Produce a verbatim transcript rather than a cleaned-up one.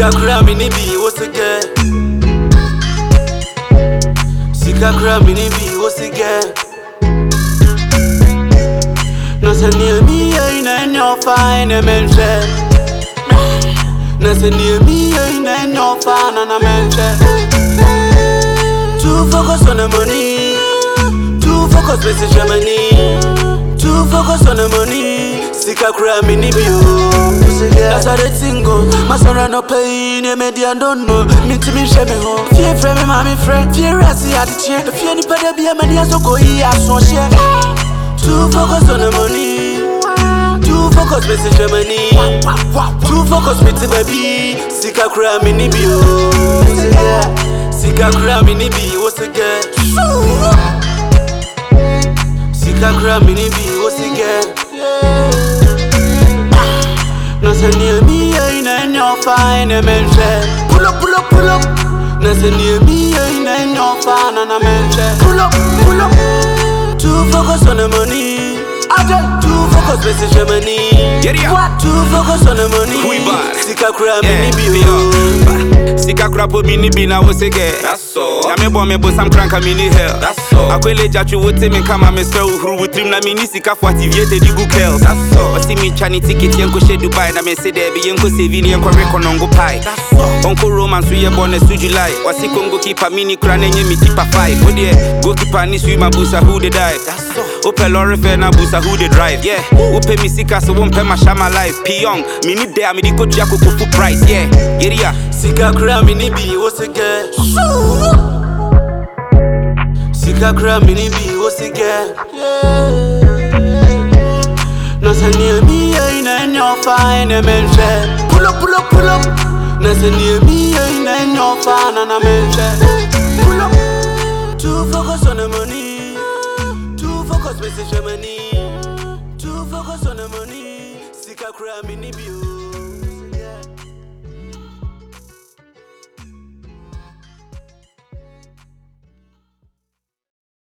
Sika kura mini bi what's again? Sika kura mini bi what's again? No say near me ain't no fine a mention. No say near me ain't no fine and a mention. Too focus on the money. Too focus with the Germany. Too focus on the money. Sika kura mini bi oh. That's how they think go. My son run up pain, you made you don't know. Me to me share me home. Fear friend, me mommy friend. Fear rasi at the chair. If you any better be a man, you so go here, so share. Too focus on the money. Too focus with the Germany. Too focus with the baby. Sika kura mini bi oh. Sika kura mini bi what's again? Sika kura mini bi what's again? No say near me ain't no fine a mention. Pull up, pull up, pull up. No say near me ain't no fine and a mention. Pull up, pull up. Too focus on the money. Too focus with the Germany. What? Too focus on the money. Sika kura mini bi. Sika kura po mini bi na wo sege. That's all. Na me bo me bo sam cranka mini hell. That's all. Akwele jatu wo te me kama me stra uhuru wo trim na mini sika for activate di Google Kells. That's all. Osi mi chani ticket yen ko she Dubai na me se there be yen ko save yen ko record on go pie. That's all. Onko romance we born to July. Wasi Congo keeper mini kura na nye mi keeper five. Wo de go keeper ni swim abusa who dey die. That's all. Ope lorry fair na busa who dey drive. Yeah. Ope mi sika so won pe ma shama life. Piyong mini there me di go jack ko full price. Yeah. Yeah. Sika kura mini bi what's again? Sika kura mini bi what's again? No say near me ain't no fine a mention. Pull up, pull up, pull up. No say near me ain't no fine and a mention. Pull up. Too focus on the money. Too focus with the Germany. Too focus on the money. Sika kura mini bi.